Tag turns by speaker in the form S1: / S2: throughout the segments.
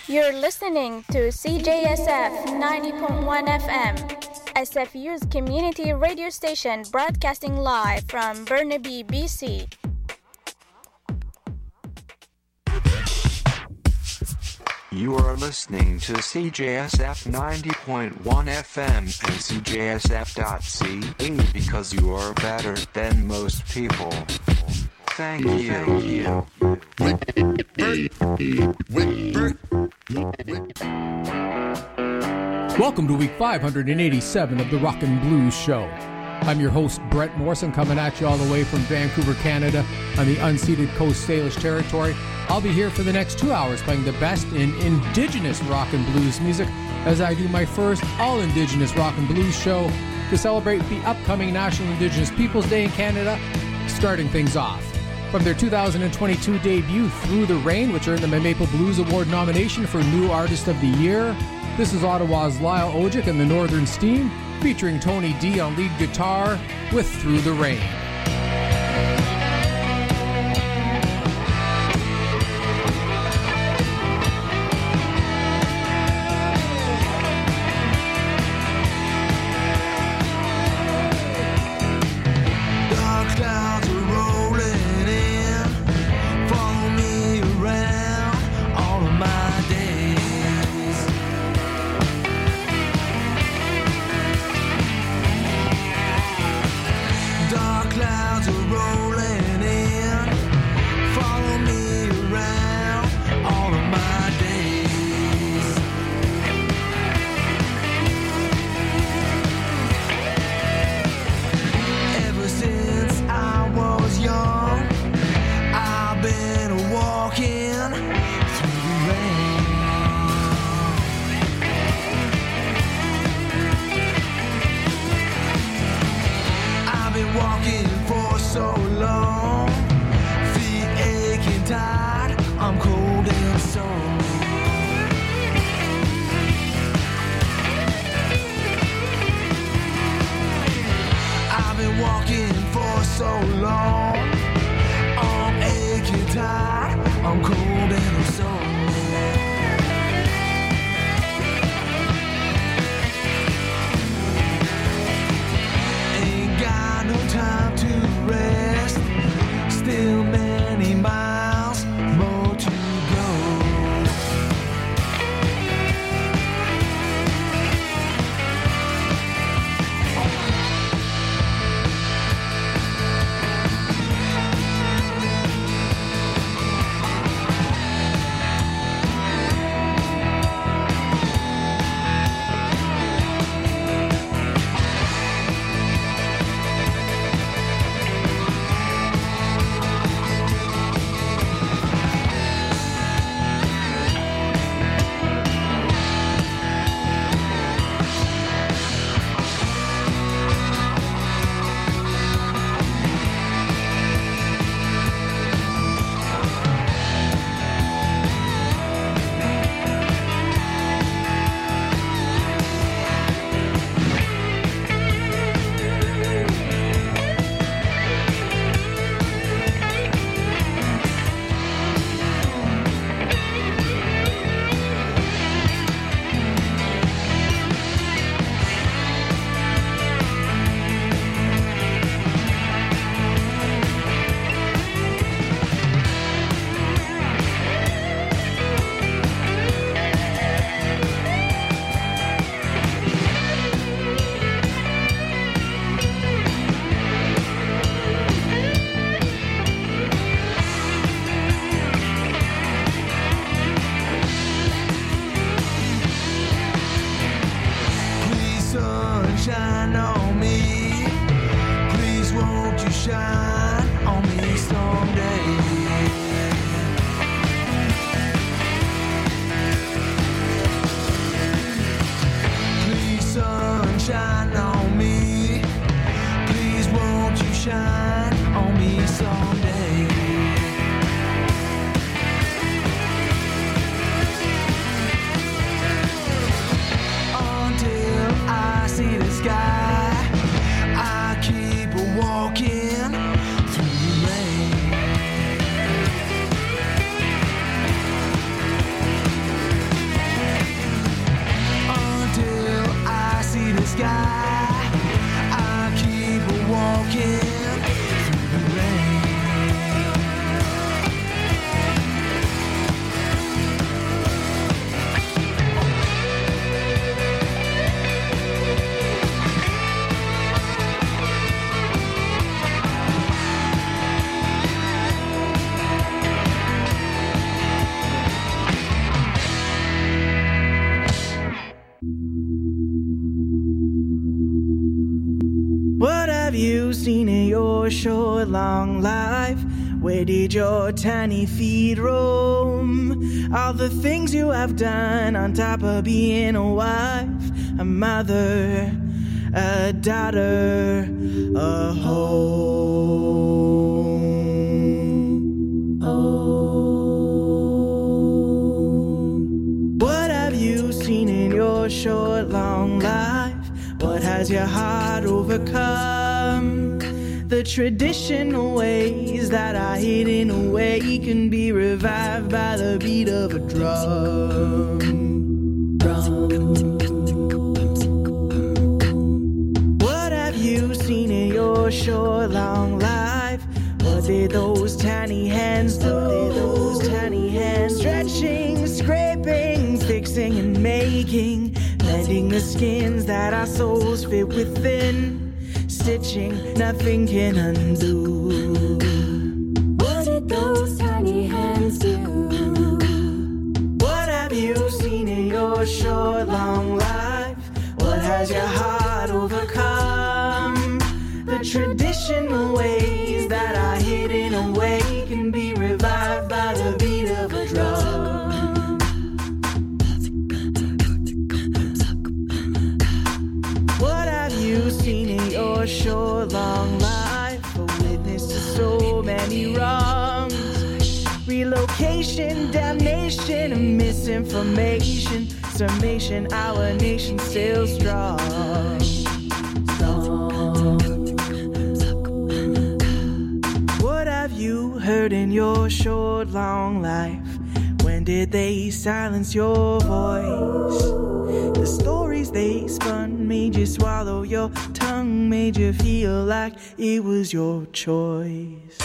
S1: You're listening to CJSF 90.1 FM, SFU's community radio station broadcasting live from Burnaby, BC.
S2: You are listening to CJSF 90.1 FM and CJSF.ca because you are better than most people. Thank you.
S3: Welcome to week 587 of the Rock and Blues Show. I'm your host, Brett Morrison, coming at you all the way from Vancouver, Canada, on the unceded Coast Salish territory. I'll be here for the next 2 hours playing the best in Indigenous rock and blues music as I do my first all-Indigenous rock and blues show to celebrate the upcoming National Indigenous Peoples Day in Canada, starting things off. From their 2022 debut, Through the Rain, which earned them a Maple Blues Award nomination for New Artist of the Year, this is Ottawa's Lyle Ojic and the Northern Steam, featuring Tony D on lead guitar with Through the Rain.
S4: Dark seen in your short, long life? Where did your tiny feet roam? All the things you have done on top of being a wife, a mother, a daughter, a home. What have you seen in your short, long life? What has your heart overcome? The traditional ways that are hidden away can be revived by the beat of a drum. What have you seen in your short, long life? What did those tiny hands do? Those tiny hands stretching, scraping, fixing and making, mending the skins that our souls fit within. Stitching, nothing can undo.
S5: What did those tiny hands do?
S4: What have you seen in your short, long life? What has your heart overcome? The traditional ways that are hidden away can be revived by the beat of a drum. What have you seen in your short, long life? A witness to so many wrongs. Relocation, damnation, and misinformation. Summation, our nation still strong. What have you heard in your short, long life? When did they silence your voice? The stories they spun made you swallow your tongue, made you feel like it was your choice.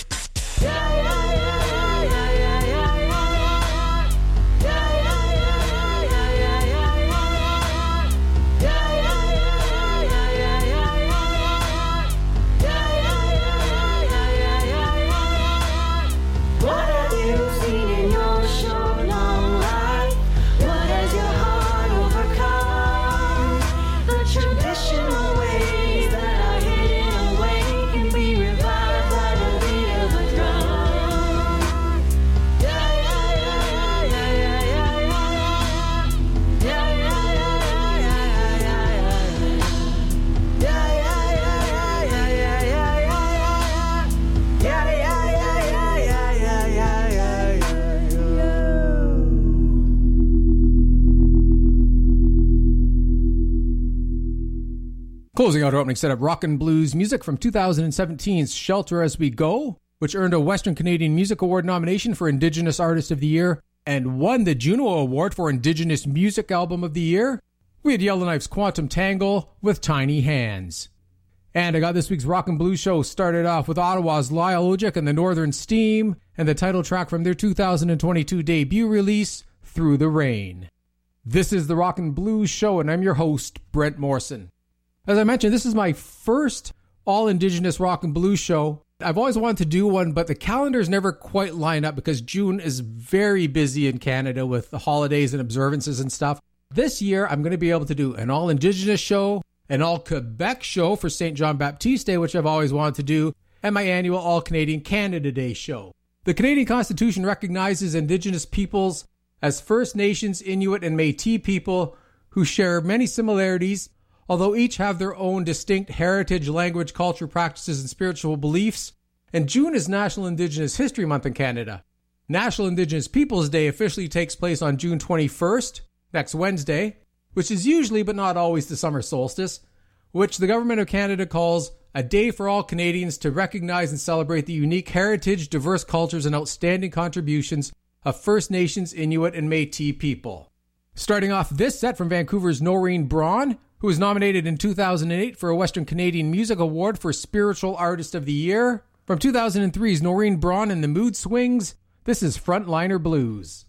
S4: What have you seen in your short, long life? What has your heart overcome? The traditional ways that are hidden away can be revived by the beat of a drum. Yeah, yeah, yeah, yeah, yeah, yeah, yeah, yeah, yeah, yeah, yeah, yeah, yeah, yeah,
S3: Closing out our opening set of rock and blues music from 2017's Shelter As We Go, which earned a Western Canadian Music Award nomination for Indigenous Artist of the Year and won the Juno Award for Indigenous Music Album of the Year. We had Yellowknife's Quantum Tangle with Tiny Hands. And I got this week's rock and blues show started off with Ottawa's Lyle Ojik and the Northern Steam and the title track from their 2022 debut release, Through the Rain. This is the Rock and Blues Show, and I'm your host, Brent Morrison. As I mentioned, this is my first all-Indigenous rock and blues show. I've always wanted to do one, but the calendars never quite line up because June is very busy in Canada with the holidays and observances and stuff. This year, I'm going to be able to do an all-Indigenous show, an all-Quebec show for St. John Baptiste Day, which I've always wanted to do, and my annual All-Canadian Canada Day show. The Canadian Constitution recognizes Indigenous peoples as First Nations, Inuit, and Métis people who share many similarities, although each have their own distinct heritage, language, culture, practices, and spiritual beliefs. And June is National Indigenous History Month in Canada. National Indigenous Peoples Day officially takes place on June 21st, next Wednesday, which is usually but not always the summer solstice, which the Government of Canada calls a day for all Canadians to recognize and celebrate the unique heritage, diverse cultures, and outstanding contributions of First Nations, Inuit, and Métis people. Starting off this set from Vancouver's Noreen Braun, who was nominated in 2008 for a Western Canadian Music Award for Spiritual Artist of the Year. From 2003's Noreen Braun and the Mood Swings, this is Frontliner Blues.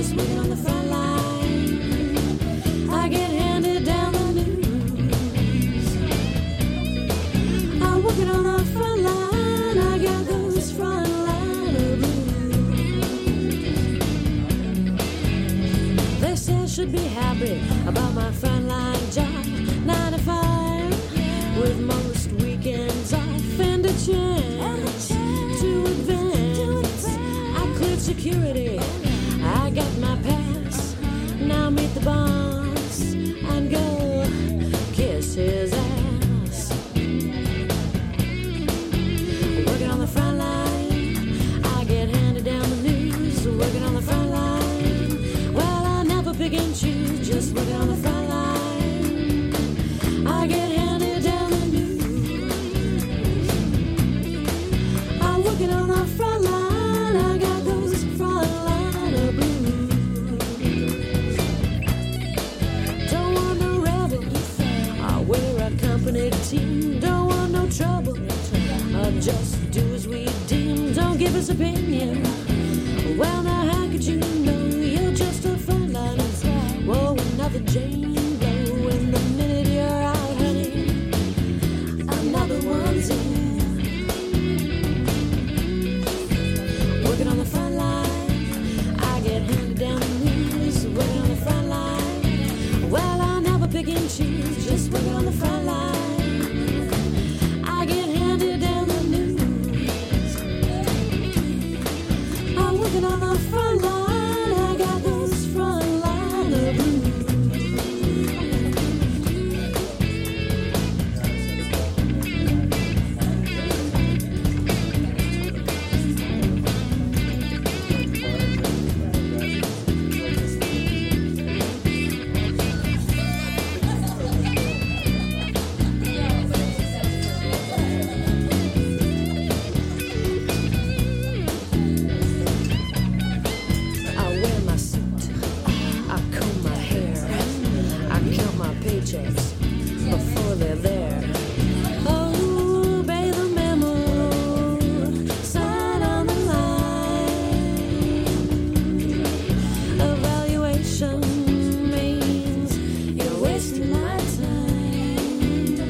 S5: just working on the front line. I get handed down the news. I'm working on the front line. I got those front liner blues. They say I should be happy about my front line job. 9 to 5 with most weekends off and a chance to advance. I cleared security. I got my pass. Now meet the boss and go kiss his ass. Working on the front line. I get handed down the news. Working on the front line. Well, I never pick and choose. Just working on the front line. I get handed down the news. I'm working on the front line. I got those front liner blues. Don't want no rebel. I wear a company team. Don't want no trouble. Just do as we deem. Don't give us opinion. Well, now how could you know you're just a front liner? Whoa, another Jane Doe. In the minute you're out, honey, another one's in. Working on the front line, I get handed down the news. Working on the front line, well, I never pick and choose. Just working on the front line, I get handed down the news. I'm working on the front line, I got those front liner blues. I wear my suit, I comb my hair, I count my paychecks before they're there. Oh, obey the memo, sign on the line. Evaluation means you're wasting my time.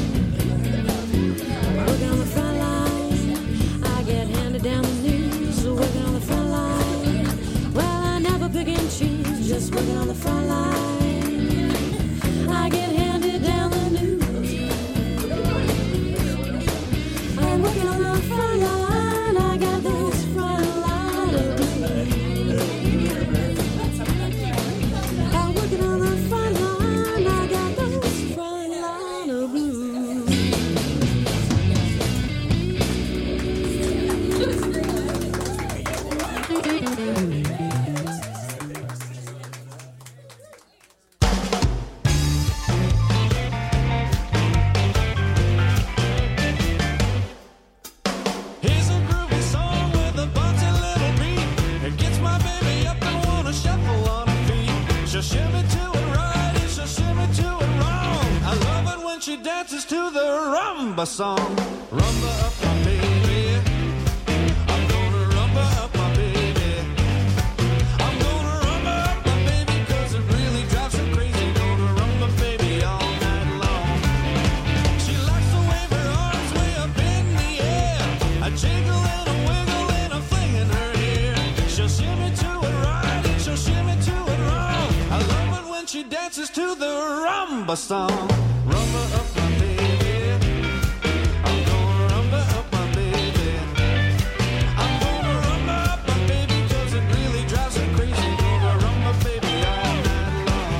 S5: Working on the front line, I get handed down the news. Working on the front line, well, I never pick and choose. Just working on the front line, I get handed down the news. I'm working on the front line, I got those front liner blues. I'm working on the front line, I got those front liner blues.
S6: Here's a groovy song with a bouncy little beat. It gets my baby up and wanna shuffle on her feet. She'll shimmy to it right and she'll shimmy to it wrong. I love it when she dances to the rumba song. Rumba up my baby. I'm gonna rumba up my baby. I'm gonna rumba up my baby 'cause it really drives her crazy. Gonna rumba baby all night long. She likes to wave her arms way up in the air, a jiggle and a wiggle and a fling in her hair. She'll shimmy to it right and she'll shimmy to it wrong. I love it when she dances to the rumba song. Rumba up my baby. I'm gonna rumba up my baby. I'm gonna rumba up my baby 'cause it really drives her crazy. Gonna rumba baby all night long.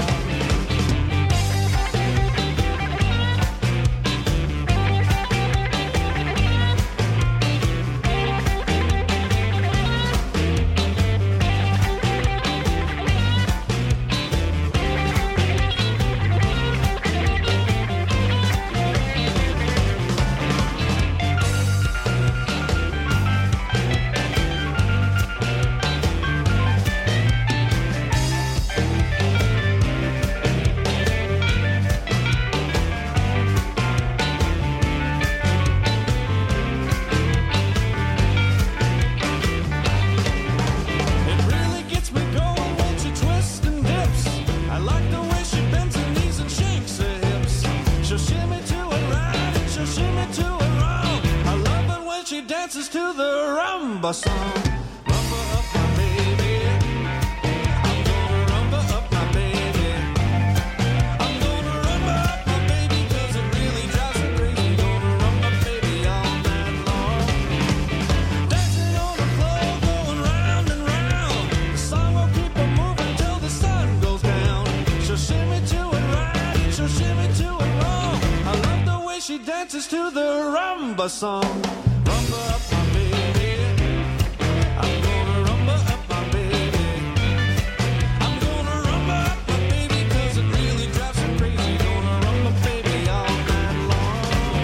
S6: rumba song. Rumba up my baby. I'm gonna rumba up my baby. I'm gonna rumba up my baby 'cause it really drives her crazy. Gonna rumba baby all night long. Dancing on the floor, going round and round. The song will keep her moving till the sun goes down. She'll shimmy to it right, she'll shimmy to it wrong. I love the way she dances to the rumba song. Rumba up my baby. I'm gonna rumba up my baby. I'm gonna rumba up my baby 'cause it really drives her crazy. Gonna rumba baby all night long.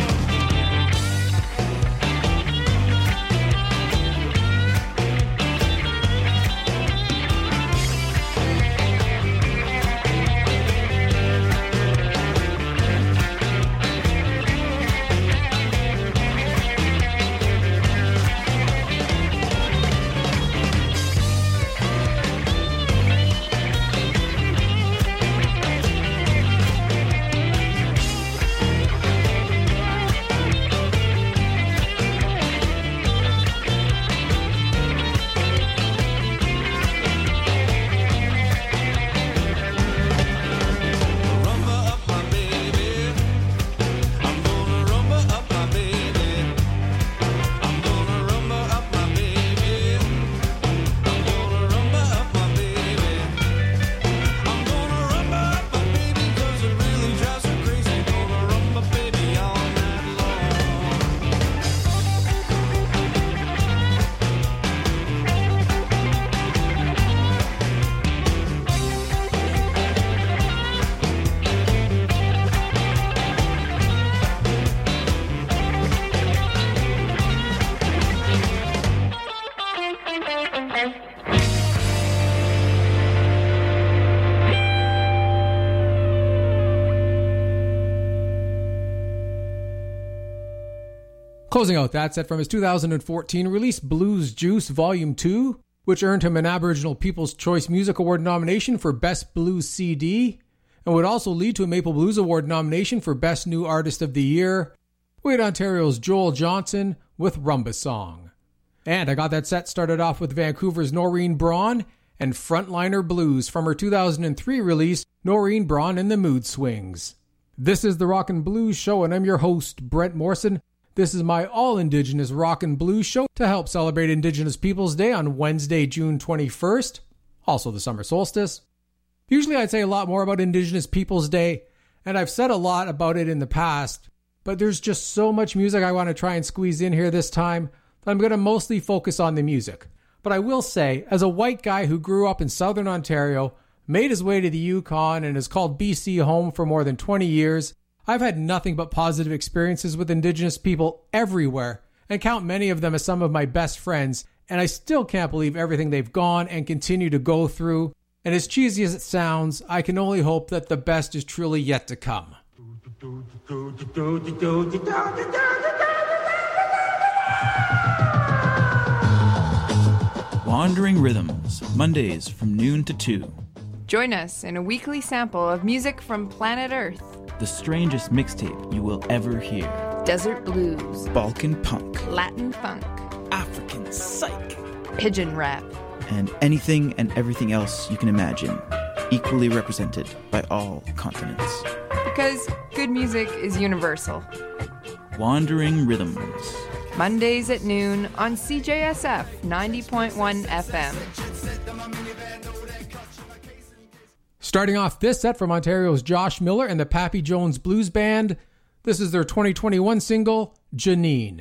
S6: Rumba up my baby. I'm gonna rumba up my baby. I'm gonna rumba up my baby. I'm gonna rumba up my baby. I'm gonna rumba up my baby 'cause it really drives her crazy. Gonna rumba baby all night long.
S3: Closing out that set from his 2014 release, Blues Juice Volume 2, which earned him an Aboriginal People's Choice Music Award nomination for Best Blues CD, and would also lead to a Maple Blues Award nomination for Best New Artist of the Year. We had Ontario's Joel Johnson with Rumba Song. And I got that set started off with Vancouver's Noreen Braun and Frontliner Blues from her 2003 release, Noreen Braun and the Mood Swings. This is the Rock and Blues Show, and I'm your host, Brent Morrison. This is my all-Indigenous rock and blues show to help celebrate Indigenous Peoples Day on Wednesday, June 21st, also the summer solstice. Usually I'd say a lot more about Indigenous Peoples Day, and I've said a lot about it in the past, but there's just so much music I want to try and squeeze in here this time that I'm going to mostly focus on the music. But I will say, as a white guy who grew up in southern Ontario, made his way to the Yukon, and has called BC home for more than 20 years, I've had nothing but positive experiences with Indigenous people everywhere, and count many of them as some of my best friends, and I still can't believe everything they've gone and continue to go through. And as cheesy as it sounds, I can only hope that the best is truly yet to come.
S7: Wandering Rhythms, Mondays from noon to 2.
S8: Join us in a weekly sample of music from planet Earth.
S7: The strangest mixtape you will ever hear.
S8: Desert blues,
S7: Balkan punk,
S8: Latin funk,
S7: African psych,
S8: pigeon rap,
S7: and anything and everything else you can imagine, equally represented by all continents.
S8: because good music is universal.
S7: Wandering Rhythms.
S8: Mondays at noon on CJSF 90.1 FM.
S3: Starting off this set from Ontario's Josh Miller and the Pappy Jones Blues Band, this is their 2021 single, Janine.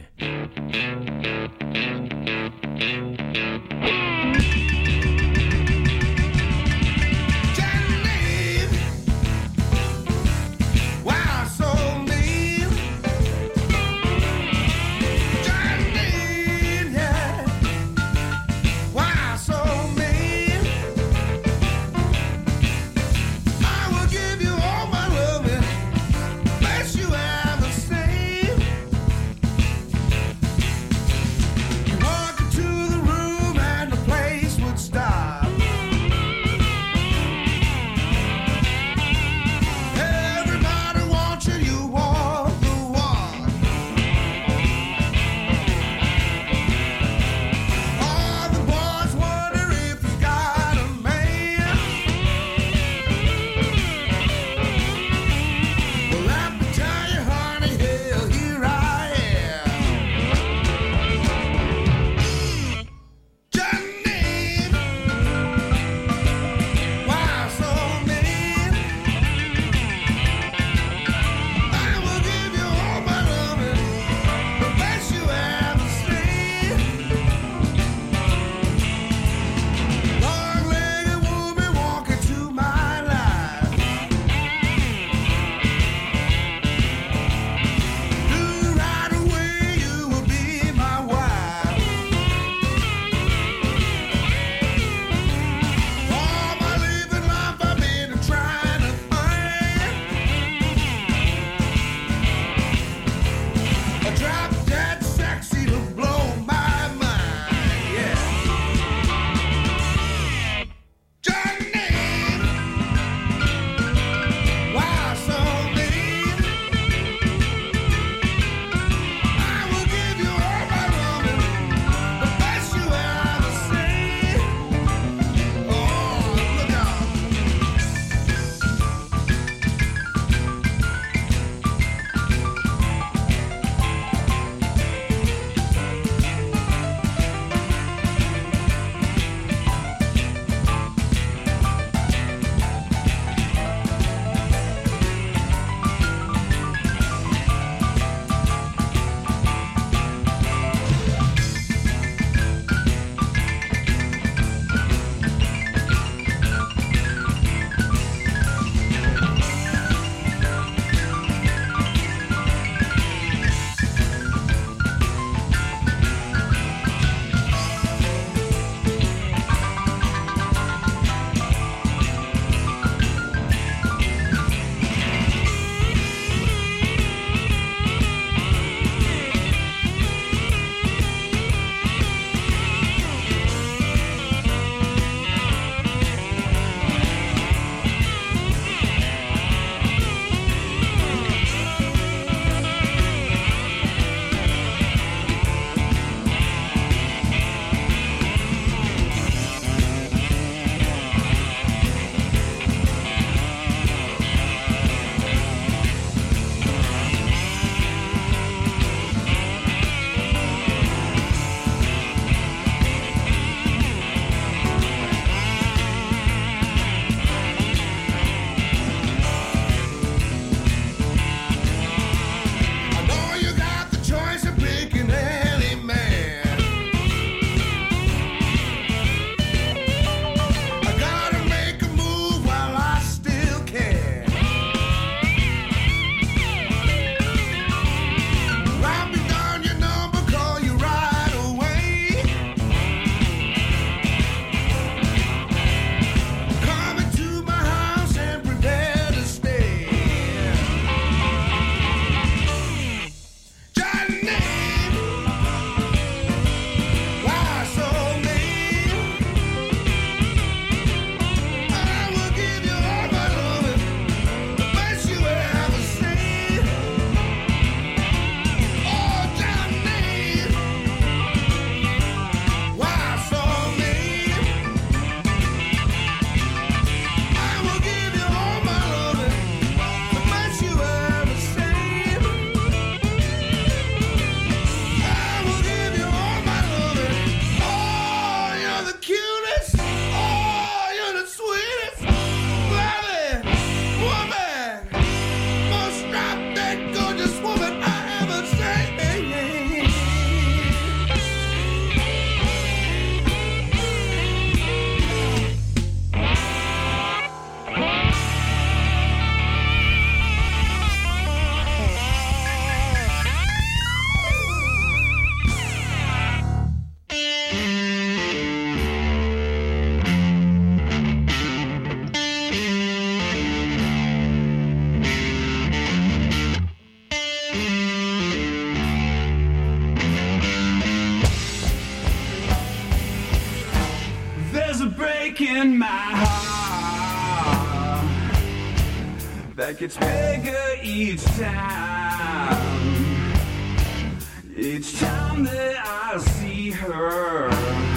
S9: like it's bigger each time. Each time that I see her,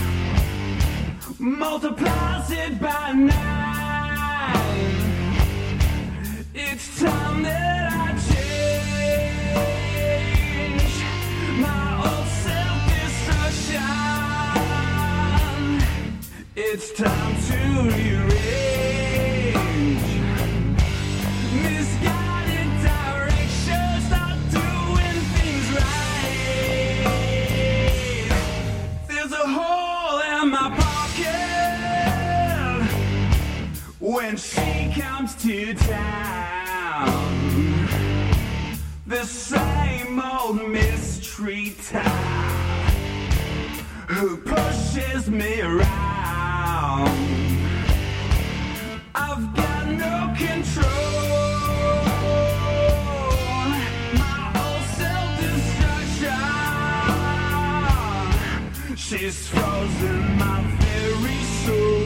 S9: multiplies it by 9. Each time that I change my old self-destruction, it's time to rearrange misguided directions, start doing things right. There's a hole in my pocket when she comes to town. The same old mystery type who pushes me around. I've got no control. My old self-destruction, she's frozen my very soul.